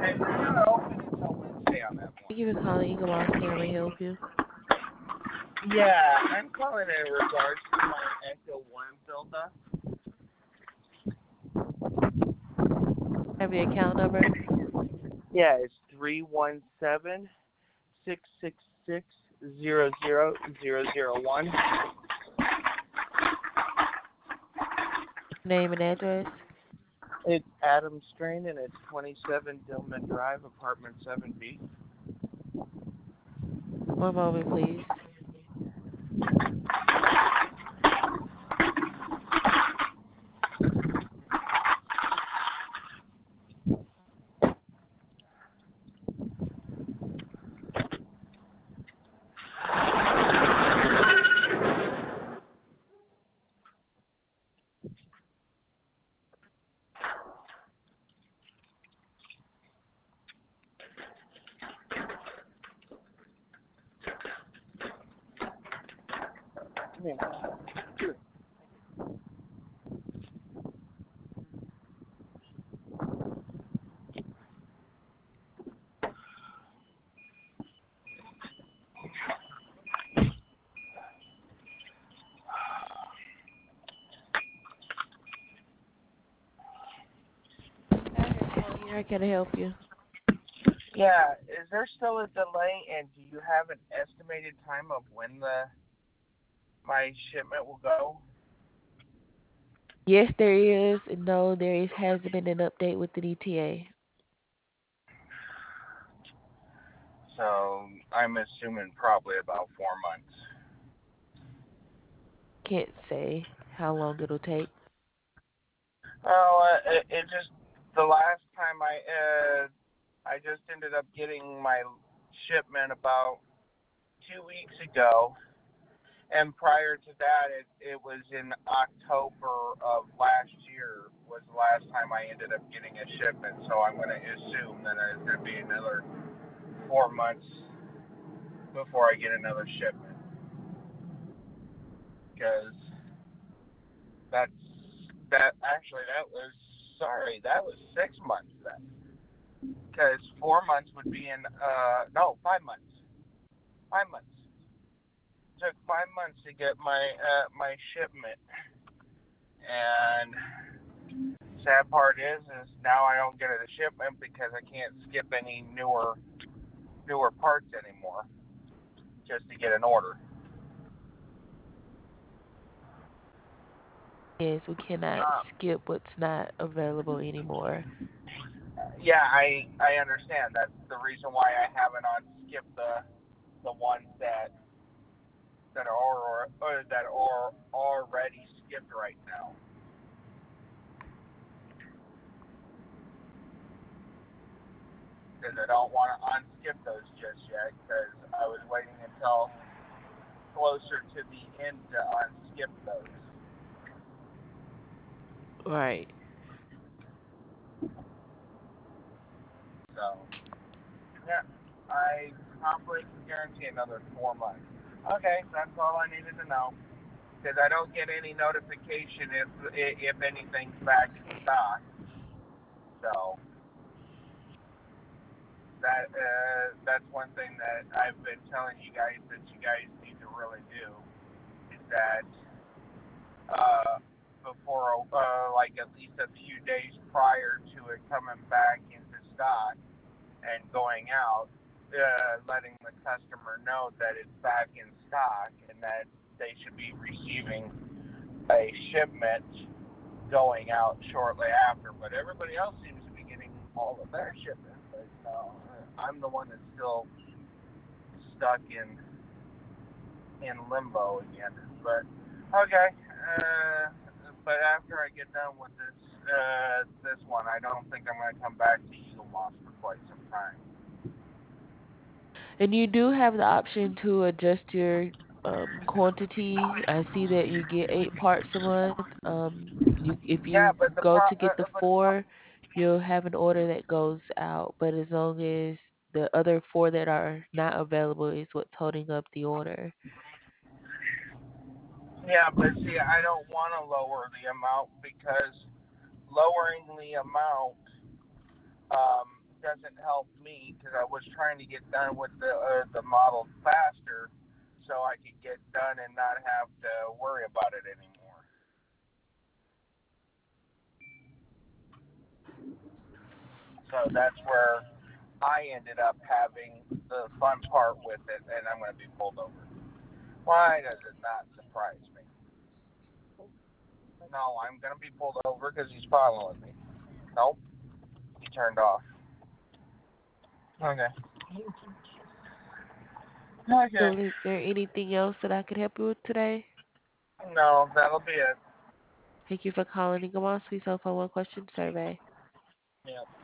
And they're not open until Wednesday on that Thank one. you for calling Eagle Moss. Can I help you? Yeah, I'm calling in regards to my Echo One buildup. Have your account number? Yeah, it's 317-666-00001. Name and address? It's Adam Strain, and it's 27 Dillman Drive, apartment 7B. One moment, please. Yeah. Here, can I help you? Yeah, is there still a delay, and do you have an estimated time of when my shipment will go? Yes, there is. And no, hasn't been an update with the ETA. So I'm assuming probably about 4 months. Can't say how long it'll take. Well, it just the last time I just ended up getting my shipment about 2 weeks ago, and prior to that, it was in October of last year was the last time I ended up getting a shipment. So I'm going to assume that it's going to be another 4 months before I get another shipment, because that's that was 6 months then, because 4 months would be in no 5 months. 5 months. It took 5 months to get my shipment, and sad part is now I don't get a shipment because I can't skip any newer parts anymore just to get an order. Yes, we cannot Uh, skip what's not available anymore. yeah, I understand. That's the reason why I haven't on skip the ones that are already skipped right now, because I don't want to unskip those just yet, because I was waiting until closer to the end to unskip those. Right. So yeah, I probably can guarantee another 4 months. Okay, that's all I needed to know, because I don't get any notification if anything's back in stock. So that's one thing that I've been telling you guys that you guys need to really do, is that uh, before like at least a few days prior to it coming back into stock and going out, letting the customer know that it's back in stock and that they should be receiving a shipment going out shortly after. But everybody else seems to be getting all of their shipments. But I'm the one that's still stuck in limbo again. But okay. But after I get done with this one, I don't think I'm going to come back to Eagle Moss for quite some time. And you do have the option to adjust your quantity. I see that you get 8 parts a month. If Yeah, you but go to get the 4, you'll have an order that goes out. But as long as the other 4 that are not available is what's holding up the order. yeah, but see, I don't want to lower the amount, because lowering the amount doesn't help me because I was trying to get done with the model faster, so I could get done and not have to worry about it anymore. So that's where I ended up having the fun part with it, and I'm going to be pulled over. Why does it not surprise me? No, I'm going to be pulled over because he's following me. Nope, he turned off. Okay. Okay. So is there anything else that I could help you with today? No, that'll be it. Thank you for calling Ingamon Sweet Cell Phone One Question Survey. Yeah.